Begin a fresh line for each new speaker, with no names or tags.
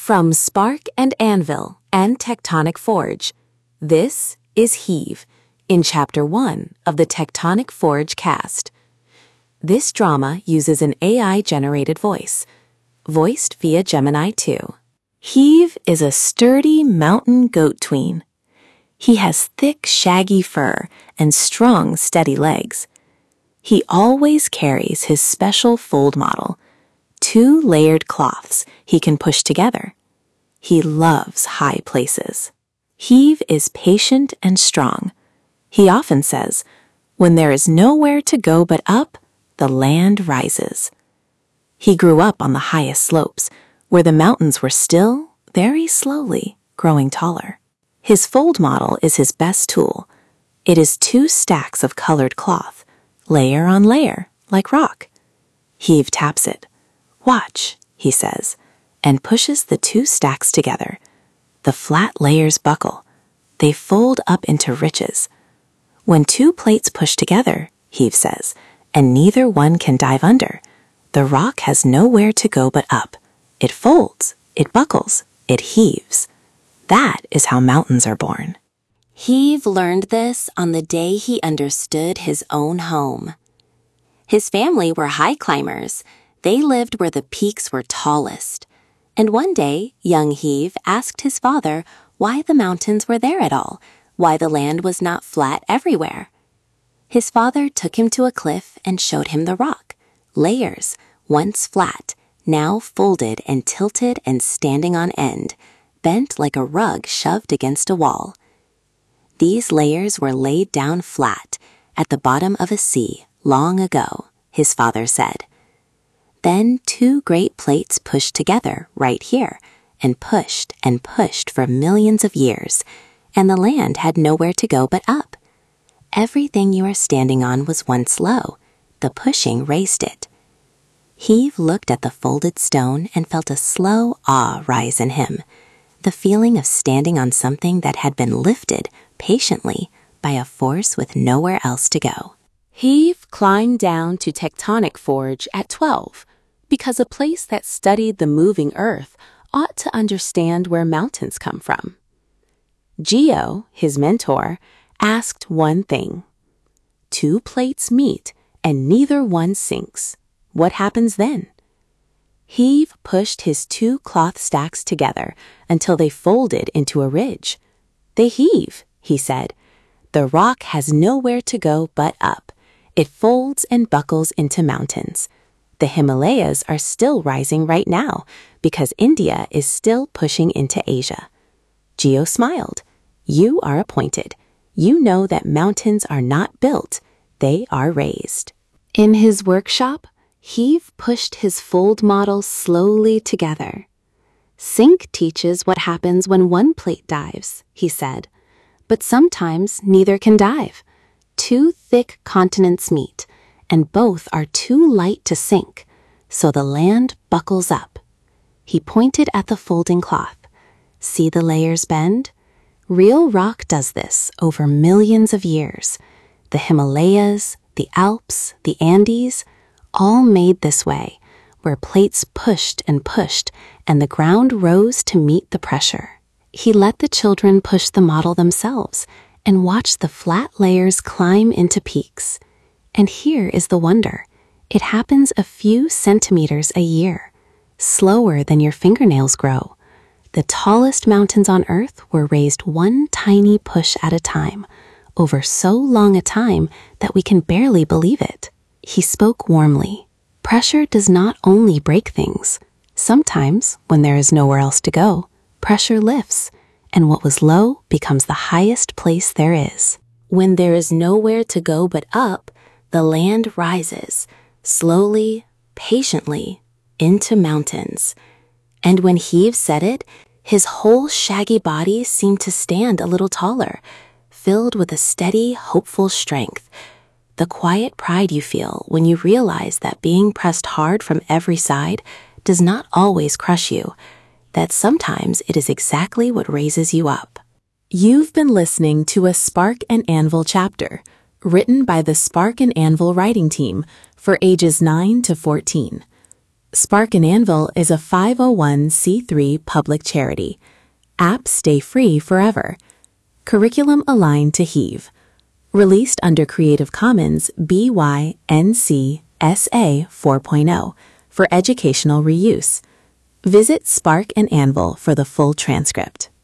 From Spark and Anvil and Tectonic Forge, this is Heave, in Chapter 1 of the Tectonic Forge cast. This drama uses an AI-generated voice, voiced via Gemini 2. Heave is a sturdy mountain goat tween. He has thick, shaggy fur and strong, steady legs. He always carries his special fold model, 2 layered cloths he can push together. He loves high places. Heave is patient and strong. He often says, "When there is nowhere to go but up, the land rises." He grew up on the highest slopes, where the mountains were still, very slowly, growing taller. His fold model is his best tool. It is 2 stacks of colored cloth, layer on layer, like rock. Heave taps it. "Watch," he says, and pushes the 2 stacks together. The flat layers buckle. They fold up into riches. When 2 plates push together, Heave says, and neither one can dive under, the rock has nowhere to go but up. It folds, it buckles, it heaves. That is how mountains are born.
Heave learned this on the day he understood his own home. His family were high climbers. They lived where the peaks were tallest. And one day, young Heave asked his father why the mountains were there at all, why the land was not flat everywhere. His father took him to a cliff and showed him the rock, layers, once flat, now folded and tilted and standing on end, bent like a rug shoved against a wall. These layers were laid down flat at the bottom of a sea long ago, his father said. Then 2 great plates pushed together right here and pushed for millions of years, and the land had nowhere to go but up. Everything you are standing on was once low. The pushing raised it. Heave looked at the folded stone and felt a slow awe rise in him, the feeling of standing on something that had been lifted patiently by a force with nowhere else to go.
Heave climbed down to Tectonic Forge at 12, because a place that studied the moving earth ought to understand where mountains come from. Geo, his mentor, asked one thing. 2 plates meet and neither one sinks. What happens then? Heave pushed his 2 cloth stacks together until they folded into a ridge. "They heave," he said. "The rock has nowhere to go but up. It folds and buckles into mountains. The Himalayas are still rising right now because India is still pushing into Asia." Geo smiled. "You are appointed. You know that mountains are not built, they are raised." In his workshop, Heave pushed his fold model slowly together. "Sink teaches what happens when one plate dives," he said. "But sometimes neither can dive. 2 thick continents meet, and both are too light to sink, so the land buckles up." He pointed at the folding cloth. "See the layers bend? Real rock does this over millions of years. The Himalayas, the Alps, the Andes, all made this way, where plates pushed and the ground rose to meet the pressure." He let the children push the model themselves and watch the flat layers climb into peaks. And here is the wonder. It happens a few centimeters a year, slower than your fingernails grow. The tallest mountains on Earth were raised 1 tiny push at a time, over so long a time that we can barely believe it. He spoke warmly. Pressure does not only break things. Sometimes, when there is nowhere else to go, pressure lifts, and what was low becomes the highest place there is. When there is nowhere to go but up, the land rises, slowly, patiently, into mountains. And when Heave said it, his whole shaggy body seemed to stand a little taller, filled with a steady, hopeful strength. The quiet pride you feel when you realize that being pressed hard from every side does not always crush you, that sometimes it is exactly what raises you up. You've been listening to a Spark and Anvil chapter, written by the Spark and Anvil writing team for ages 9 to 14. Spark and Anvil is a 501c3 public charity. Apps stay free forever. Curriculum aligned to Heave. Released under Creative Commons BY-NC SA 4.0 for educational reuse. Visit Spark and Anvil for the full transcript.